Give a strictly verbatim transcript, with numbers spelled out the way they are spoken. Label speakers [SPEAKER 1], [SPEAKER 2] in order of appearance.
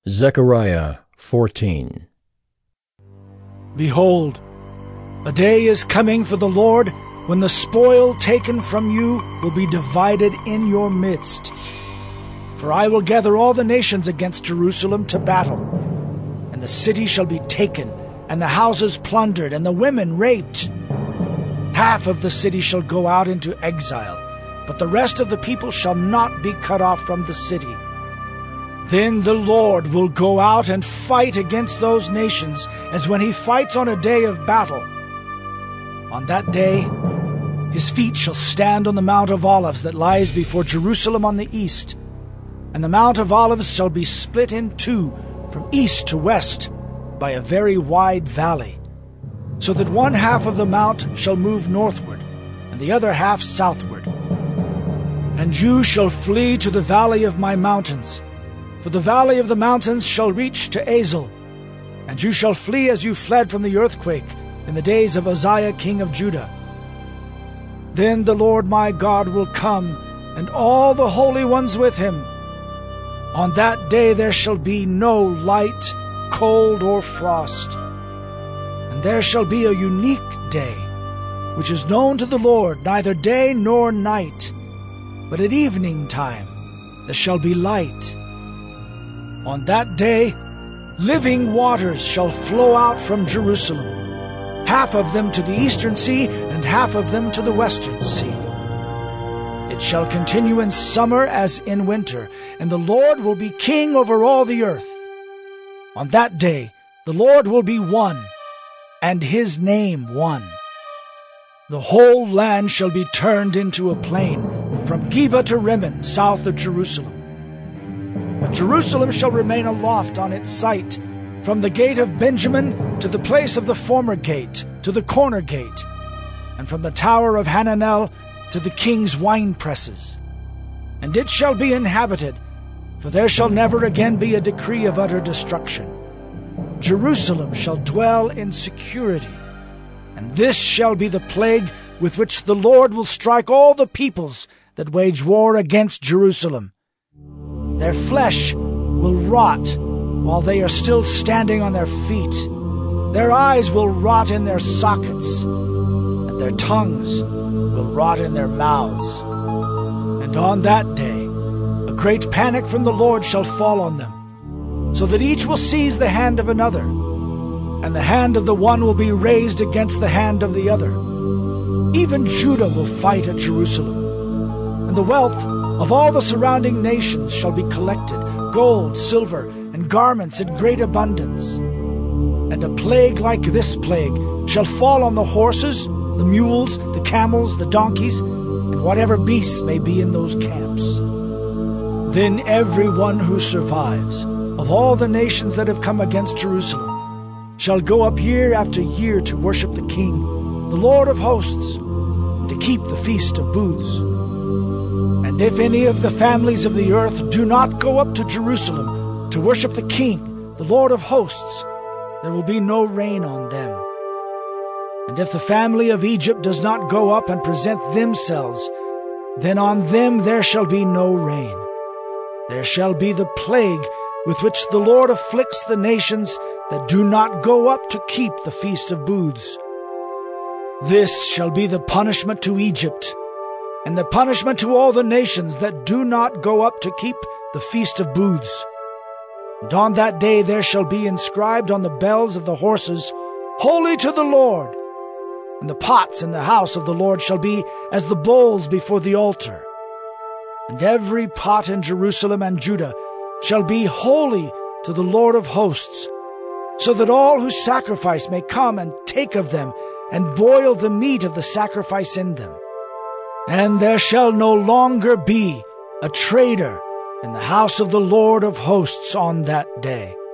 [SPEAKER 1] Zechariah fourteen.
[SPEAKER 2] Behold, a day is coming for the Lord when the spoil taken from you will be divided in your midst. For I will gather all the nations against Jerusalem to battle, and the city shall be taken, and the houses plundered, and the women raped. Half of the city shall go out into exile, but the rest of the people shall not be cut off from the city. Then the Lord will go out and fight against those nations, as when he fights on a day of battle. On that day, his feet shall stand on the Mount of Olives that lies before Jerusalem on the east, and the Mount of Olives shall be split in two from east to west by a very wide valley, so that one half of the mount shall move northward, and the other half southward. And you shall flee to the valley of my mountains, for the valley of the mountains shall reach to Azel, and you shall flee as you fled from the earthquake in the days of Uzziah king of Judah. Then the Lord my God will come, and all the holy ones with him. On that day there shall be no light, cold, or frost. And there shall be a unique day, which is known to the Lord, neither day nor night, but at evening time there shall be light. On that day living waters shall flow out from Jerusalem, half of them to the eastern sea, and half of them to the western sea. It shall continue in summer as in winter, and the Lord will be king over all the earth. On that day the Lord will be one, and his name one. The whole land shall be turned into a plain, from Geba to Rimmon, south of Jerusalem. But Jerusalem shall remain aloft on its site, from the gate of Benjamin to the place of the former gate, to the corner gate, and from the tower of Hananel to the king's winepresses. And it shall be inhabited, for there shall never again be a decree of utter destruction. Jerusalem shall dwell in security, and this shall be the plague with which the Lord will strike all the peoples that wage war against Jerusalem. Their flesh will rot while they are still standing on their feet. Their eyes will rot in their sockets, and their tongues will rot in their mouths. And on that day a great panic from the Lord shall fall on them, so that each will seize the hand of another, and the hand of the one will be raised against the hand of the other. Even Judah will fight at Jerusalem, and the wealth of all the surrounding nations shall be collected, gold, silver, and garments in great abundance. And a plague like this plague shall fall on the horses, the mules, the camels, the donkeys, and whatever beasts may be in those camps. Then every one who survives, of all the nations that have come against Jerusalem, shall go up year after year to worship the King, the Lord of hosts, and to keep the Feast of Booths. And if any of the families of the earth do not go up to Jerusalem to worship the King, the Lord of hosts, there will be no rain on them. And if the family of Egypt does not go up and present themselves, then on them there shall be no rain. There shall be the plague with which the Lord afflicts the nations that do not go up to keep the Feast of Booths. This shall be the punishment to Egypt, and the punishment to all the nations that do not go up to keep the Feast of Booths. And on that day there shall be inscribed on the bells of the horses, Holy to the Lord. And the pots in the house of the Lord shall be as the bowls before the altar. And every pot in Jerusalem and Judah shall be holy to the Lord of hosts, so that all who sacrifice may come and take of them, and boil the meat of the sacrifice in them. And there shall no longer be a traitor in the house of the Lord of hosts on that day.